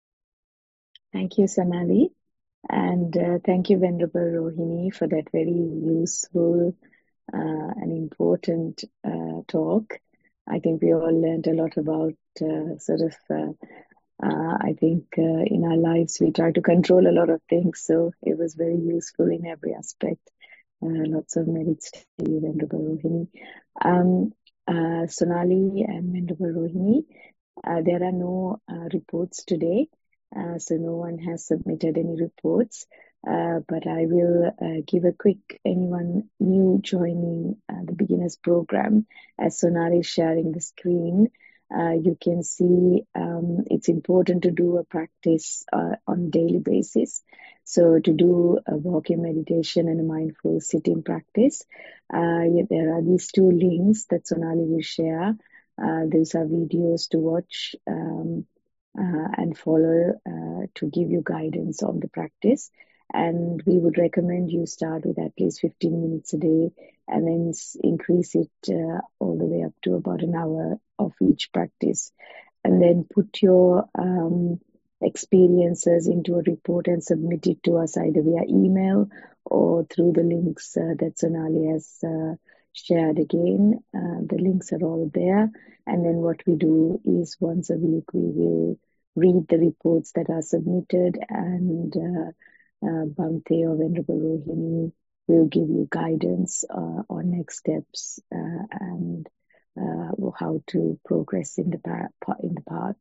C: Thank you, Sonali. And uh, thank you, Venerable Rohini, for that very useful uh, and important uh, talk. I think we all learned a lot about uh, sort of, uh, uh, I think uh, in our lives we try to control a lot of things. So it was very useful in every aspect. Uh, lots of merits to you, Venerable Rohini. Um, uh, Sonali and Venerable Rohini, uh, there are no uh, reports today. Uh, so no one has submitted any reports, uh, but I will uh, give a quick, anyone new joining uh, the beginners program, as Sonali is sharing the screen, uh, you can see um, it's important to do a practice uh, on daily basis. So to do a walking meditation and a mindful sitting practice, uh, yeah, there are these two links that Sonali will share. Uh, these are videos to watch um, Uh, and follow uh, to give you guidance on the practice. And we would recommend you start with at least fifteen minutes a day, and then increase it uh, all the way up to about an hour of each practice. And then put your um, experiences into a report and submit it to us either via email or through the links uh, that Sonali has uh, shared again. Uh, the links are all there. And then what we do is once a week we will read the reports that are submitted, and uh, uh, Bhante or Venerable Rohini will give you guidance uh, on next steps uh, and uh, how to progress in the path. In the path.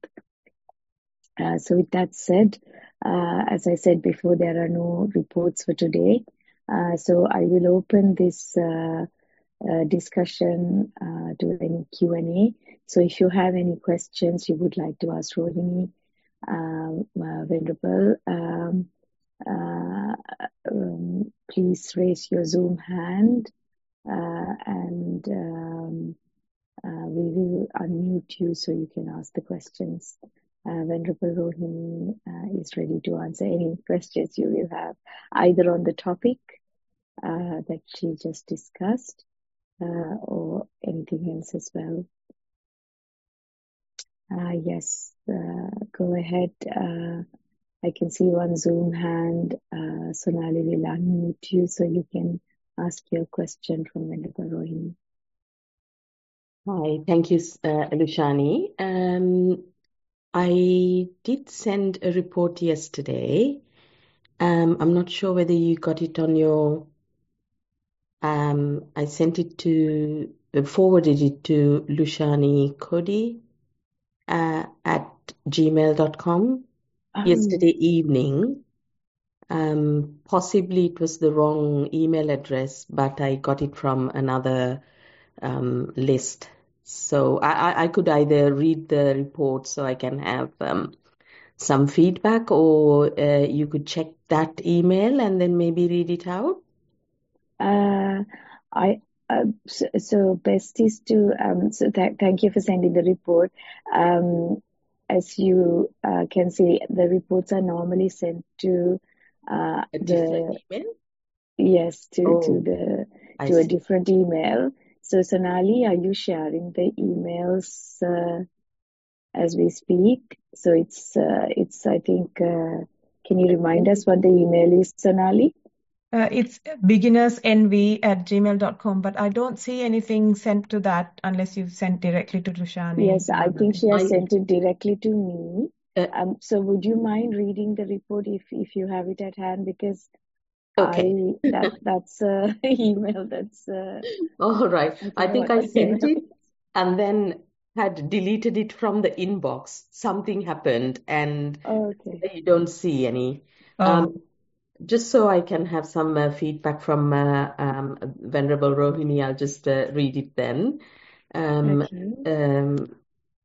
C: Uh, so with that said, uh, as I said before, there are no reports for today. Uh, so I will open this uh, uh, discussion uh, to any Q and A. So if you have any questions you would like to ask Rohini, um, uh, Venerable, um, uh, um, please raise your Zoom hand uh, and um, uh, we will unmute you so you can ask the questions. Uh, Venerable Rohini uh, is ready to answer any questions you will have, either on the topic uh, that she just discussed uh, or anything else as well. Uh, yes, uh, go ahead. Uh, I can see one Zoom hand. Uh, Sonali will unmute you so you can ask your question from Venerable Rohini.
F: Hi, thank you, uh, Lushani. Um, I did send a report yesterday. Um, I'm not sure whether you got it on your. Um, I sent it to, uh, forwarded it to Lushani Cody. uh, at gmail dot com
C: Oh,
F: yesterday evening. Um, possibly it was the wrong email address, but I got it from another um, list. So I, I, I could either read the report so I can have um, some feedback, or uh, you could check that email and then maybe read it out.
C: uh, I uh, so, so best is to um. So th thank you for sending the report. Um, as you uh, can see, the reports are normally sent to uh
F: A
C: the
F: different email?
C: yes to to
F: Oh,
C: the
F: I
C: to a
F: see.
C: different email. So Sonali, are you sharing the emails uh, as we speak? So it's uh, it's I think. Uh, can you remind us what the email is, Sonali?
A: Uh, it's beginnersenvy at gmail dot com, but I don't see anything sent to that unless you've sent directly to Tushani.
C: Yes, I think she has
F: I,
C: sent it directly to me.
F: uh,
C: Um, so would you mind reading the report if if you have it at hand? Because
F: okay.
C: I that that's uh, email that's uh,
F: All right.
C: I don't
F: I
C: know
F: think
C: what
F: I
C: to
F: sent
C: say.
F: it and then had deleted it from the inbox. Something happened and
C: Okay.
F: you don't see any.
A: Oh,
F: Um, just so I can have some uh, feedback from uh, um, Venerable Rohini, I'll just uh, read it then. Um,
C: Okay.
F: um,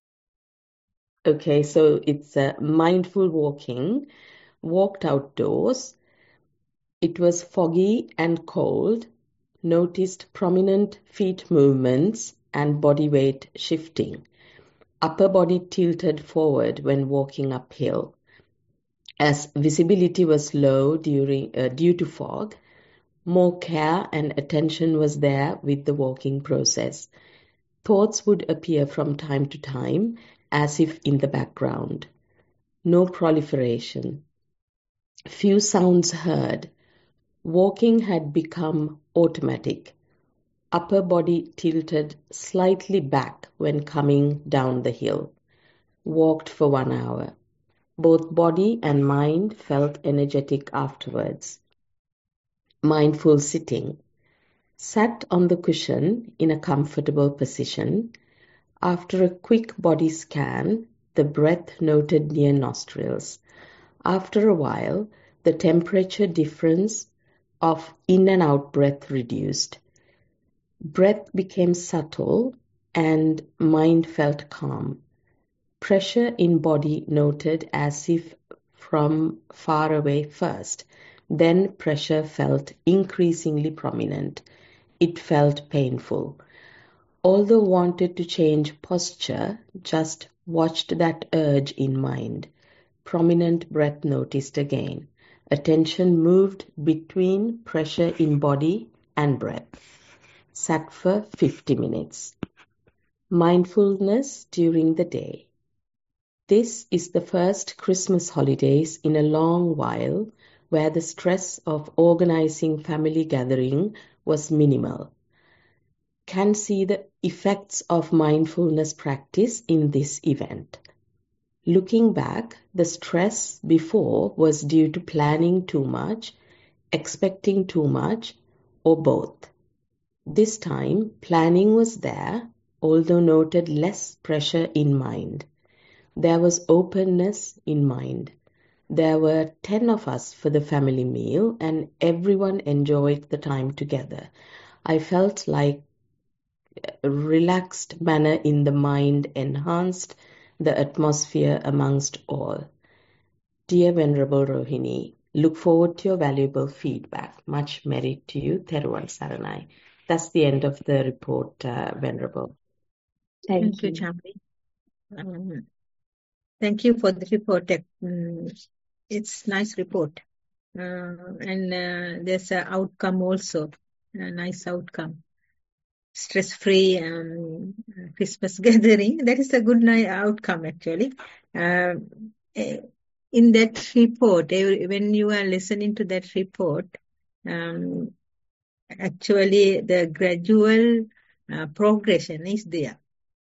F: okay, so it's uh, mindful walking, walked outdoors. It was foggy and cold, noticed prominent feet movements and body weight shifting. Upper body tilted forward when walking uphill. As visibility was low during, uh, due to fog, more care and attention was there with the walking process. Thoughts would appear from time to time, as if in the background. No proliferation. Few sounds heard. Walking had become automatic. Upper body tilted slightly back when coming down the hill. Walked for one hour. Both body and mind felt energetic afterwards. Mindful sitting. Sat on the cushion in a comfortable position. After a quick body scan, the breath noted near nostrils. After a while, the temperature difference of in and out breath reduced. Breath became subtle and mind felt calm. Pressure in body noted as if from far away first. Then pressure felt increasingly prominent. It felt painful. Although wanted to change posture, just watched that urge in mind. Prominent breath noticed again. Attention moved between pressure in body and breath. Sat for fifty minutes. Mindfulness during the day. This is the first Christmas holidays in a long while where the stress of organizing family gathering was minimal. Can see the effects of mindfulness practice in this event. Looking back, the stress before was due to planning too much, expecting too much, or both. This time, planning was there, although noted less pressure in mind. There was openness in mind. There were ten of us for the family meal, and everyone enjoyed the time together. I felt like a relaxed manner in the mind enhanced the atmosphere amongst all. Dear Venerable Rohini, look forward to your valuable feedback. Much merit to you, Theruvan Saranai. That's the end of the report, uh, Venerable.
C: Thank
B: Thank you,
C: you.
B: Chamli. Um, thank you for the report. Um, it's nice report. Uh, and uh, there's an outcome also, a nice outcome. Stress-free um, Christmas gathering. That is a good ni- outcome, actually. Um, eh, in that report, eh, when you are listening to that report, um, actually the gradual uh, progression is there.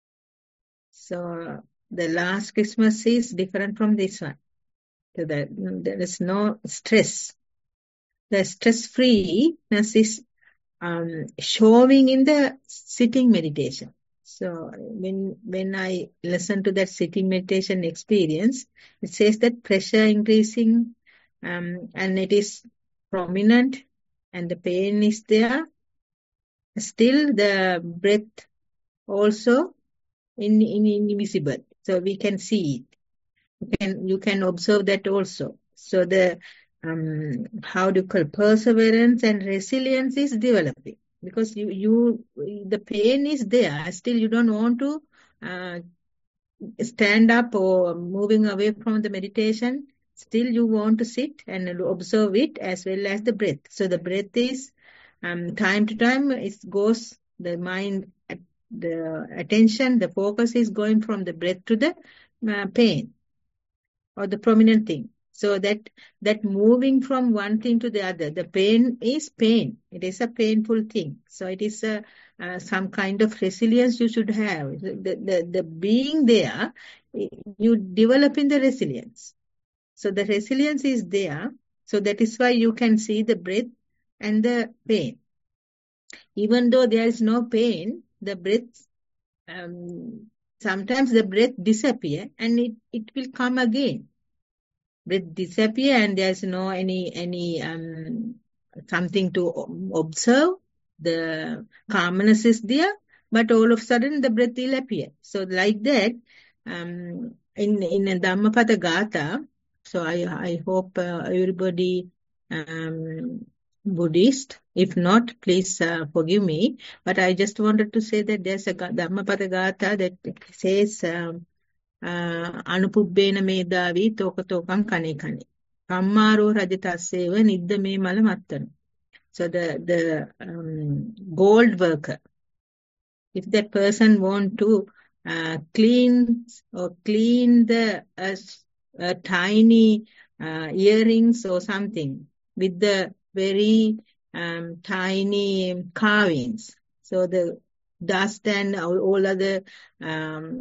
B: So the last Christmas is different from this one. So that there is no stress. The stress-freeness is um, showing in the sitting meditation. So when when I listen to that sitting meditation experience, it says that pressure increasing, um, and it is prominent, and the pain is there. Still, the breath also in, in invisible, so we can see it. You can you can observe that also. So the um, how do you call perseverance and resilience is developing, because you you the pain is there. Still, you don't want to uh, stand up or moving away from the meditation. Still, you want to sit and observe it as well as the breath. So the breath is um, time to time it goes the mind, the attention, the focus is going from the breath to the uh, pain or the prominent thing. So that that moving from one thing to the other, the pain is pain. It is a painful thing. So it is a uh, some kind of resilience you should have. The, the the being there, you develop in the resilience. So the resilience is there. So that is why you can see the breath and the pain. Even though there is no pain, the breath, um, sometimes the breath disappear and it, it will come again. Breath disappear and there's no any any um something to observe. The calmness is there, but all of a sudden the breath will appear. So like that, um, in in a Dhammapada Gatha. So I I hope uh, everybody um, Buddhist. If not, please uh, forgive me. But I just wanted to say that there's a Dhammapada Gatha that says. Um, අනුපුබ්බේන මේදාවී තෝකතෝකං කනේ කනේ කම්මාරෝ රජතස්සේව නිද්ද මේ මල මත්තන. So the the um, gold worker, if that person want to uh, clean or clean the uh, uh, tiny uh, earrings or something with the very um, tiny carvings, so the dust and all, all other um,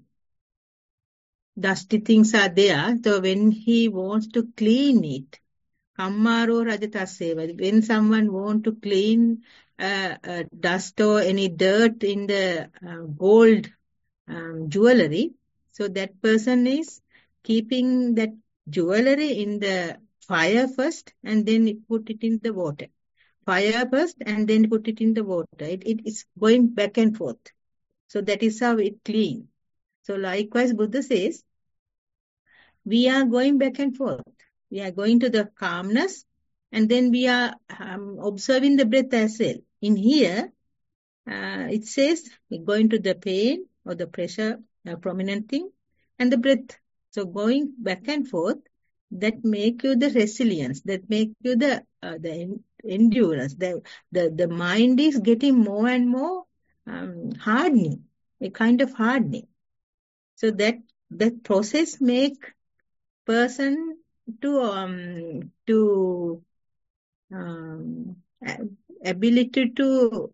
B: dusty things are there. So when he wants to clean it, kammaro rajataseva, when someone want to clean uh, uh, dust or any dirt in the uh, gold um, jewelry, so that person is keeping that jewelry in the fire first and then put it in the water. Fire first and then put it in the water. It, it is going back and forth. So that is how it clean. So likewise, Buddha says, we are going back and forth. We are going to the calmness and then we are um, observing the breath as well. In here, uh, it says we're going to the pain or the pressure, uh, prominent thing, and the breath. So going back and forth, that make you the resilience, that make you the uh, the endurance. The, the, the mind is getting more and more um, hardening, a kind of hardening. So that that process make person to um to um ability to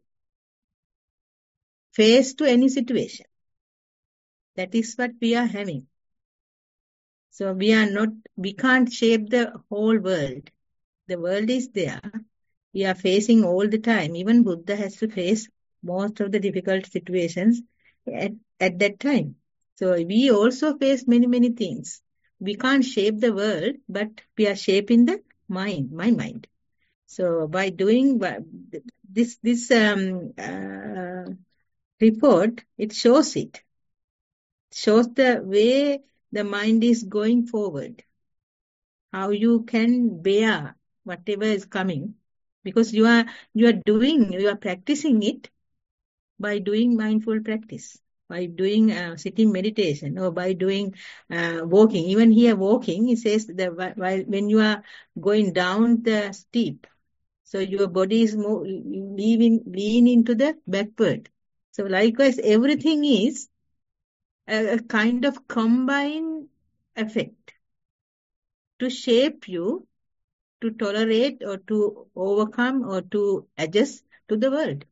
B: face to any situation. That is what we are having. So we are not, we can't shape the whole world. The world is there. We are facing all the time. Even Buddha has to face most of the difficult situations at, at that time. So we also face many, many things. We can't shape the world, but we are shaping the mind, my mind. So by doing this, this um, uh, report, it shows it. Shows the way the mind is going forward. How you can bear whatever is coming. Because you are, you are doing, you are practicing it by doing mindful practice. By doing uh, sitting meditation or by doing uh, walking. Even here walking, it says that while when you are going down the steep, so your body is more leaning, lean into the backward. So likewise, everything is a, a kind of combined effect to shape you, to tolerate or to overcome or to adjust to the world.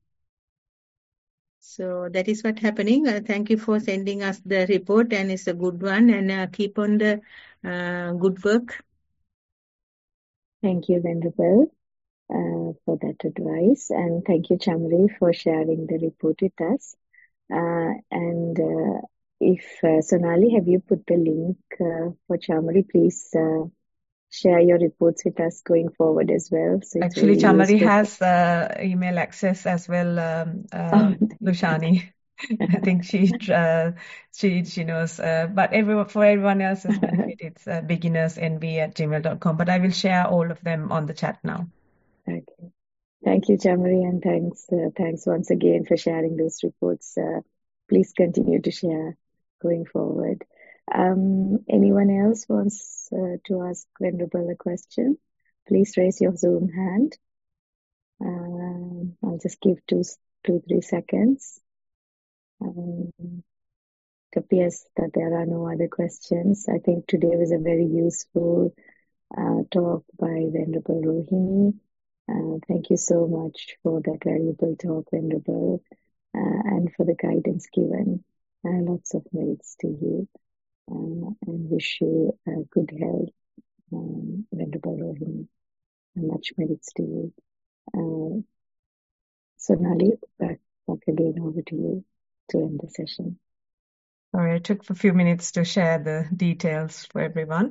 B: So that is what's happening. Uh, thank you for sending us the report, and it's a good one. And uh, keep on the uh, good work.
C: Thank you, Venerable, uh, for that advice. And thank you, Chamri, for sharing the report with us.
G: Uh, and uh, if uh, Sonali, have you put the link uh, for Chamari? Please uh, share your reports with us going forward as well. So it's
A: Actually,
G: very
A: Chamari
G: useful.
A: has uh, email access as well, um, uh,
G: Oh, thank you.
A: Lushani. I think she uh, she she knows. Uh, but everyone for everyone else's benefit, it's uh, beginnersenvy at gmail dot com. But I will share all of them on the chat now.
G: Okay. Thank you, Chamari, and thanks uh, thanks once again for sharing those reports. Uh, please continue to share going forward. Um, anyone else wants uh, to ask Venerable a question? Please raise your Zoom hand. Um, I'll just give two, two, three seconds. Um, it appears that there are no other questions. I think today was a very useful uh, talk by Venerable Rohini. Uh, thank you so much for that valuable talk, Venerable, uh, and for the guidance given. Uh, lots of merits to you, uh, and wish you uh, good health, um, Venerable Rohini. Much merits to you. Uh, Sonali, back, back again over to you to end the session.
A: Sorry, I took a few minutes to share the details for everyone.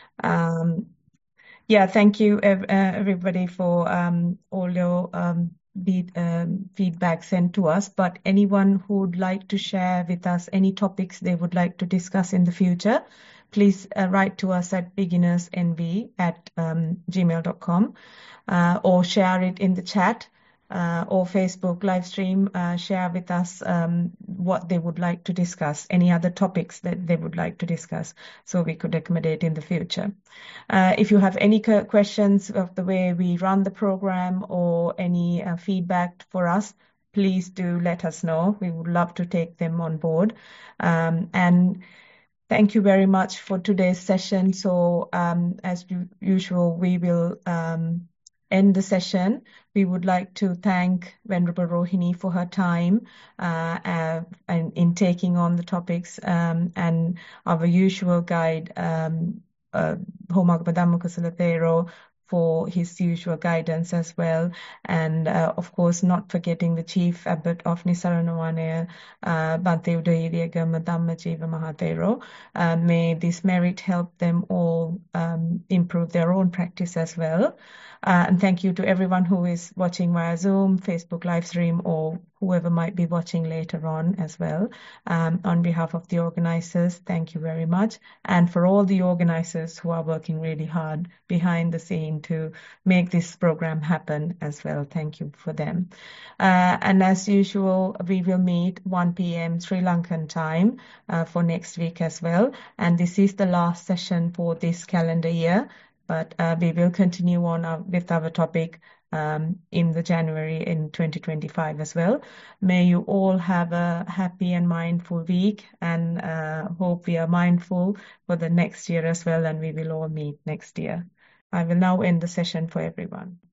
A: Um, yeah, thank you ev- uh, everybody for um, all your um, be- um, feedback sent to us. But anyone who would like to share with us any topics they would like to discuss in the future, please uh, write to us at beginnersenvy at um, gmail dot com uh, or share it in the chat. Uh, or Facebook live stream, uh, share with us um, what they would like to discuss, any other topics that they would like to discuss, so we could accommodate in the future. Uh, if you have any questions of the way we run the program or any uh, feedback for us, please do let us know. We would love to take them on board. Um, and thank you very much for today's session. So um, as usual, we will um, end the session. We would like to thank Venerable Rohini for her time uh, uh, and in taking on the topics, um, and our usual guide, um, uh, Homagapa Dhammakusala Thero, for his usual guidance as well. And uh, of course, not forgetting the Chief Abbot of Nisaranawanaya, uh, Bhante Udayiriyagama Dhammajiva Mahathero. Uh, may this merit help them all um, improve their own practice as well. Uh, and thank you to everyone who is watching via Zoom, Facebook live stream, or whoever might be watching later on as well. Um, on behalf of the organizers, thank you very much. And for all the organizers who are working really hard behind the scene to make this program happen as well, thank you for them. Uh, and as usual, we will meet one p m Sri Lankan time uh, for next week as well. And this is the last session for this calendar year. But uh, we will continue on our, with our topic um, in the January in twenty twenty-five as well. May you all have a happy and mindful week, and uh, hope we are mindful for the next year as well, and we will all meet next year. I will now end the session for everyone.